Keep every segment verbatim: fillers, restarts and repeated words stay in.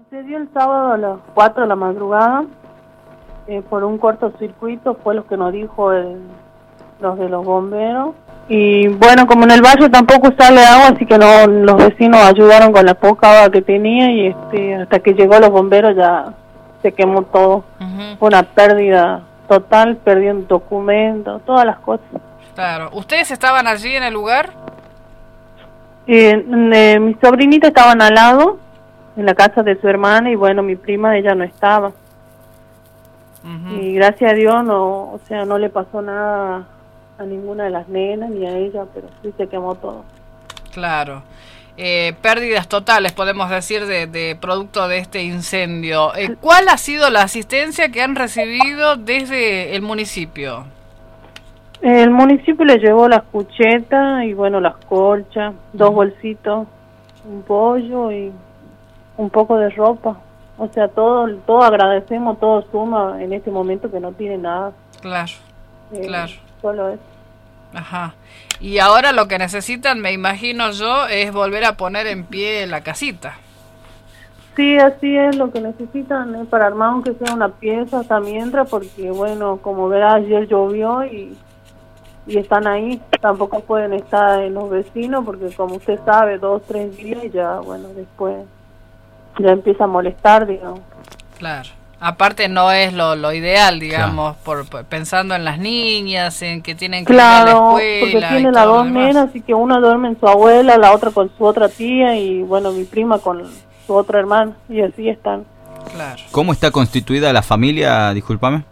sucedió el sábado a las cuatro de la madrugada, eh, por un cortocircuito, fue lo que nos dijo el, los de los bomberos. Y bueno, como en el barrio tampoco sale agua, así que no, los vecinos ayudaron con la poca agua que tenía y este, hasta que llegó los bomberos ya se quemó todo. Uh-huh. Fue una pérdida total, perdieron documentos, todas las cosas. Claro. ¿Ustedes estaban allí en el lugar? Eh, eh, mis sobrinitas estaban al lado, en la casa de su hermana, y bueno, mi prima, ella no estaba. Uh-huh. Y gracias a Dios, no, o sea, no le pasó nada a ninguna de las nenas ni a ella, pero sí se quemó todo. Claro. Eh, pérdidas totales, podemos decir, de, de producto de este incendio. Eh, ¿Cuál ha sido la asistencia que han recibido desde el municipio? El municipio le llevó las cuchetas y bueno, las colchas, dos bolsitos, un pollo y un poco de ropa. O sea, todo, todo agradecemos, todo suma en este momento que no tiene nada. Claro, eh, claro. Solo eso. Ajá. Y ahora lo que necesitan, me imagino yo, es volver a poner en pie la casita. Sí, así es, lo que necesitan es para armar aunque sea una pieza hasta mientras, porque bueno, como verás, ayer llovió y, y están ahí, tampoco pueden estar en los vecinos, porque como usted sabe, dos, tres días y ya, bueno, después ya empieza a molestar, digamos. Claro. Aparte no es lo, lo ideal, digamos, claro. por, por pensando en las niñas, en que tienen que claro, ir a la escuela. Porque tiene las dos nenas, así que una duerme en su abuela, la otra con su otra tía y bueno, mi prima con su otra hermana, y así están. Claro. ¿Cómo está constituida la familia, discúlpame?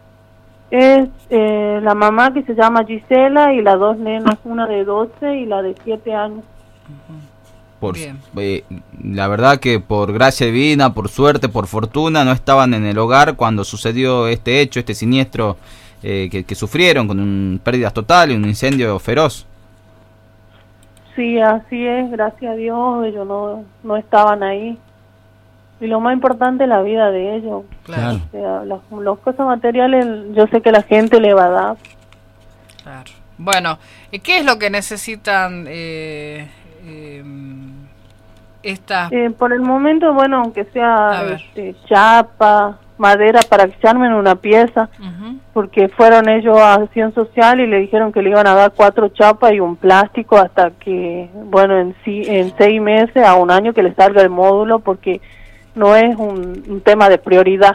Es eh, la mamá, que se llama Gisela, y las dos nenas, una de doce y la de siete años. Uh-huh. Por, eh, la verdad que por gracia divina, por suerte, por fortuna, no estaban en el hogar cuando sucedió este hecho, este siniestro eh, que, que sufrieron con un, pérdidas totales, un incendio feroz. Sí, así es, gracias a Dios, ellos no, no estaban ahí. Y lo más importante es la vida de ellos. Claro. O sea, las, las cosas materiales yo sé que la gente le va a dar. Claro. Bueno, ¿qué es lo que necesitan eh, eh, estas? Eh, por el momento, bueno, aunque sea este, chapa, madera para que se armen una pieza, uh-huh. porque fueron ellos a acción social y le dijeron que le iban a dar cuatro chapas y un plástico hasta que, bueno, en sí, en seis meses a un año que le salga el módulo, porque no es un, un tema de prioridad.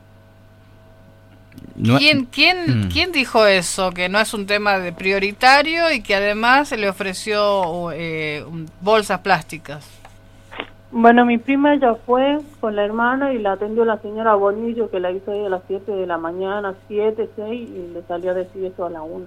¿Quién, quién, mm. ¿Quién dijo eso? Que no es un tema de prioritario y que además se le ofreció eh, bolsas plásticas. Bueno, mi prima ya fue con la hermana y la atendió la señora Bonillo, que la hizo ahí a las siete de la mañana, siete, seis, y le salió a decir eso a la una.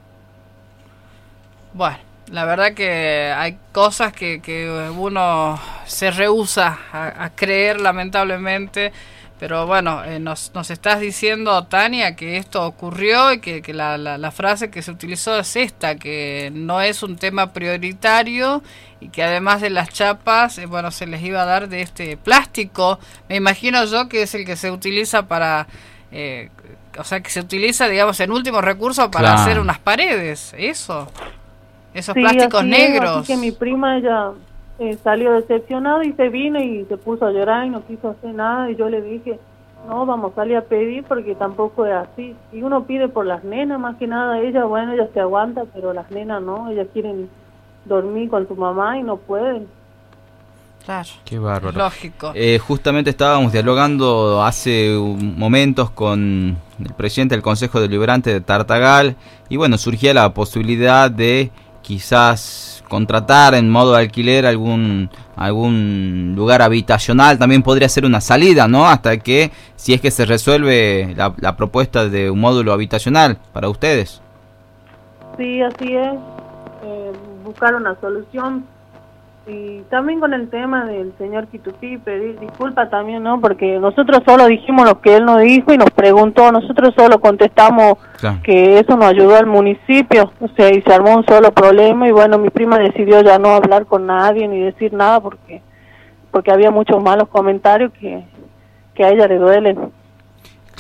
Bueno, la verdad que hay cosas que, que uno se rehúsa a, a creer, lamentablemente. Pero bueno, eh, nos, nos estás diciendo, Tania, que esto ocurrió y que, que la, la, la frase que se utilizó es esta, que no es un tema prioritario y que además de las chapas, eh, bueno, se les iba a dar de este plástico. Me imagino yo que es el que se utiliza para, eh, o sea, que se utiliza, digamos, en último recurso para claro. hacer unas paredes, eso, esos sí, plásticos así negros. Es, así que mi prima ella... Eh, salió decepcionado y se vino y se puso a llorar y no quiso hacer nada, y yo le dije, no, vamos a salir a pedir porque tampoco es así, y uno pide por las nenas más que nada. Ella, bueno, ella se aguanta, pero las nenas no, ellas quieren dormir con su mamá y no pueden. Claro, qué bárbaro. Lógico. Eh, justamente estábamos dialogando hace momentos con el presidente del Consejo Deliberante de Tartagal y bueno, surgía la posibilidad de quizás contratar en modo de alquiler algún algún lugar habitacional. También podría ser una salida, ¿no? Hasta que, si es que se resuelve la, la propuesta de un módulo habitacional para ustedes. Sí, así es. Eh, buscar una solución. Y también con el tema del señor Quitupí, pedir disculpas también, ¿no? Porque nosotros solo dijimos lo que él nos dijo y nos preguntó, nosotros solo contestamos claro. que eso nos ayudó al municipio, o sea, y se armó un solo problema, y bueno, mi prima decidió ya no hablar con nadie ni decir nada porque porque había muchos malos comentarios que, que a ella le duelen.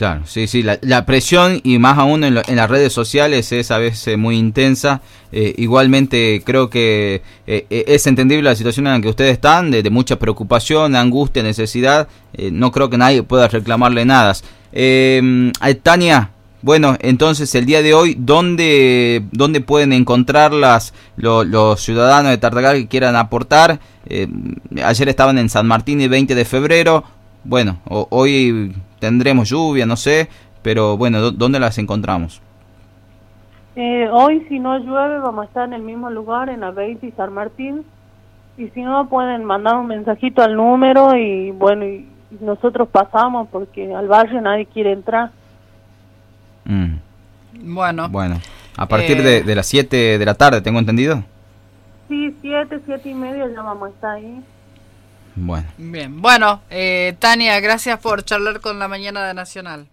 Claro, sí, sí, la, la presión y más aún en, lo, en las redes sociales es a veces muy intensa. Eh, igualmente creo que eh, es entendible la situación en la que ustedes están, de, de mucha preocupación, angustia, necesidad. Eh, no creo que nadie pueda reclamarle nada. Eh, Tania, bueno, entonces el día de hoy, ¿dónde, dónde pueden encontrarlas los, los ciudadanos de Tartagal que quieran aportar? Eh, ayer estaban en San Martín y veinte de febrero. Bueno, o, hoy tendremos lluvia, no sé, pero bueno, ¿dónde las encontramos? Eh, hoy, si no llueve, vamos a estar en el mismo lugar, en la veinte y San Martín. Y si no, pueden mandar un mensajito al número y bueno, y nosotros pasamos porque al barrio nadie quiere entrar. Mm. Bueno. Bueno, a partir eh... de, de las siete de la tarde, ¿tengo entendido? Sí, siete, siete y media ya vamos a estar ahí. Bueno. Bien, bueno, eh, Tania, gracias por charlar con la mañana de Nacional.